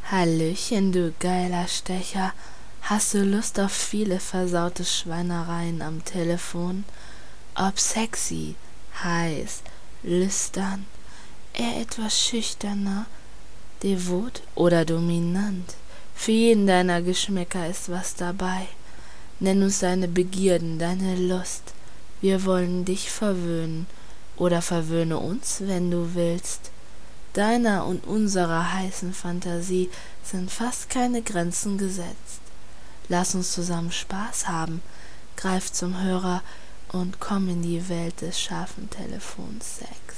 Hallöchen, du geiler Stecher. Hast du Lust auf viele versaute Schweinereien am Telefon? Ob sexy, heiß, lüstern, eher etwas schüchterner, devot oder dominant? Für jeden deiner Geschmäcker ist was dabei. Nenn uns deine Begierden, deine Lust. Wir wollen dich verwöhnen oder verwöhne uns, wenn du willst. Deiner und unserer heißen Fantasie sind fast keine Grenzen gesetzt. Lass uns zusammen Spaß haben, greif zum Hörer und komm in die Welt des scharfen Telefonsex.